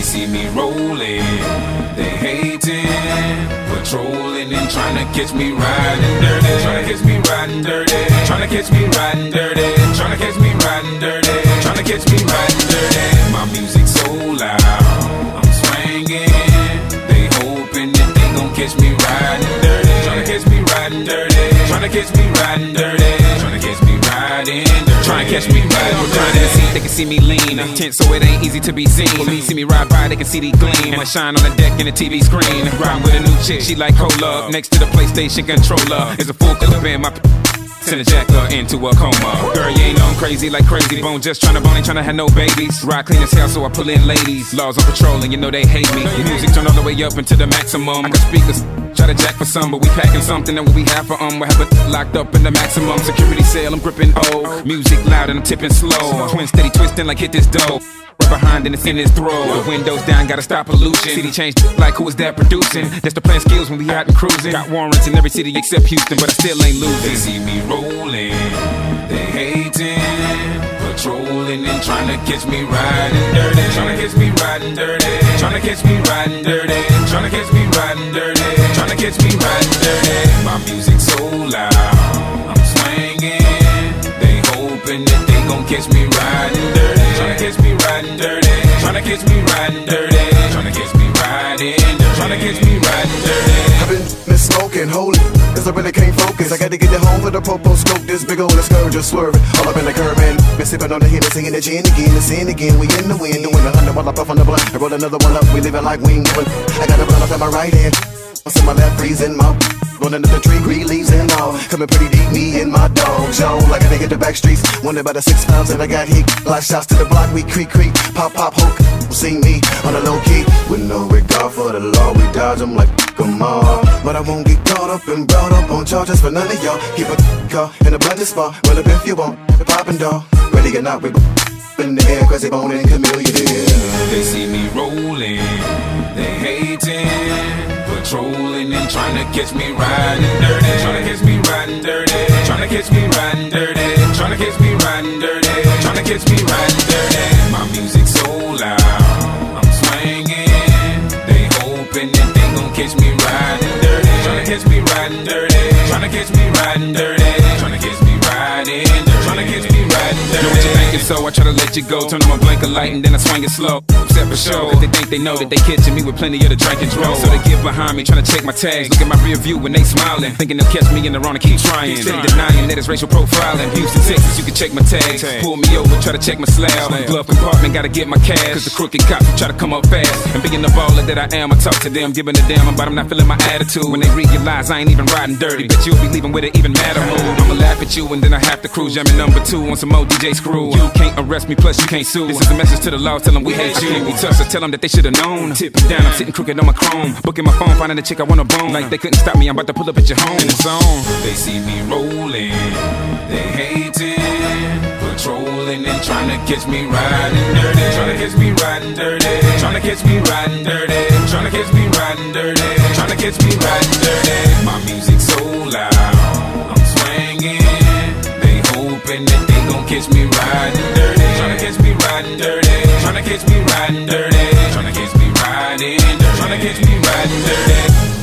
see me rolling, they hating, patrolling and trying to catch me riding dirty. Trying to catch me riding dirty. Trying to catch me riding dirty. Trying to catch me riding dirty. Trying to catch me riding dirty. My music so loud, I'm swinging. They hoping that they gon' catch me riding dirty. Trying to catch me riding dirty. Trying to catch me riding dirty. Trying to catch me riding dirty. Trying to catch me riding dirty. They can see me lean, tense so it ain't easy to be seen. For me, see me ride by, they can see the gleam. And I shine on the deck in the TV screen. Riding with a new chick, she like cola. Next to the PlayStation controller is a full clip in my send a jacker into a coma. Girl, you ain't on crazy like Crazy Bone. Just tryna bone, ain't tryna have no babies. Ride clean as hell, so I pull in ladies. Laws on patrol, and you know they hate me. The music turn all the way up into the maximum. I got speakers, try to jack for some, but we packing something that we have for we have it locked up in the maximum security cell. I'm gripping music loud and I'm tipping slow. Twin steady twisting like hit this dough. Right behind and it's in his throat. The windows down, gotta stop pollution. City changed like who is that producing? That's the plan skills when we out and cruising. Got warrants in every city except Houston, but I still ain't losing. They see me rolling, they hating, patrolling and trying to catch me riding dirty. Trying to catch me riding dirty. Trying to catch me riding dirty. Trying to catch me riding dirty. Trying to catch me riding dirty. My music so loud, I'm swinging. They hoping that they gon' catch me riding dirty. Tryna catch me riding dirty. Tryna catch me riding dirty. Tryna catch me riding dirty. Tryna catch me riding dirty. I've been smoking, holy, cause I really can't focus. I gotta get it home with a popo scope. This big old scourge just swerving all up in the curb and been sipping on the Hennessy and the gin again, the sin again. We in the wind, doing 100 while I puff on the blunt. I roll another one up, we living like we ain't doing. I got a blunt up in my right hand, what's in my left, freezing mouth. Rolling up the tree, green leaves and all. Coming pretty deep, me and my dogs, yo. Like I hit the back streets. Wonder about the 6 pounds that I got hit. Block shots to the block, we creak, pop, hook. See me on the low key. With no regard for the law, we dodge them like come on. But I won't get caught up and brought up on charges for none of y'all. Keep a car in a budget spot. Well, up if you want, the poppin' dog. Ready or not, we in the air, cause they bone and chameleon. They see me rolling, they hating, patrolling and trying to catch me riding dirty. Trying to catch me riding dirty. Trying to catch me riding dirty. Trying to catch me riding dirty. Trying to catch me riding dirty. My music so loud, I'm swinging. They hoping that they gon' catch me riding dirty. Trying to catch me riding dirty. Trying to catch me riding dirty. Trying to catch me riding dirty. Trying to catch me riding dirty. Know what you thinking, so I try to let you go. Turn on my blinker light and then I swing it slow. Except for show, cause they think they know that they catching me with plenty of the drink and drove. So they get behind me, trying to check my tags. Look at my rear view when they smiling, thinking they'll catch me in the wrong and keep trying. Steady denying that it's racial profiling. Houston, Texas, you can check my tags. Pull me over, try to check my slab. Glove compartment, gotta get my cash. Cause the crooked cops try to come up fast. And being the baller that I am, I talk to them, giving a damn about them not feeling my attitude. When they realize I ain't even riding dirty, bet you'll be leaving with it even madder mood. I'ma laugh at you and then I have to cruise. Jamming number 2 on some more DJ screw. You can't arrest me, plus you can't sue. This is a message to the law, tell them we hate you. We touch so tell them that they should've known. Tipping down, I'm sitting crooked on my chrome. Booking my phone, finding a chick I wanna bone. Like they couldn't stop me, I'm about to pull up at your home. And it's on. They see me rolling, they hating, patrolling and trying to catch me riding dirty. Trying to catch me riding dirty. Trying to catch me riding dirty. Trying to catch me riding dirty. Trying to catch me riding dirty. My music so loud, I'm swinging. They hoping that they gon' catch me riding dirty. Trying to catch me riding dirty. Trying to catch me riding dirty. Trying to catch me riding dirty. Trying to catch me riding dirty.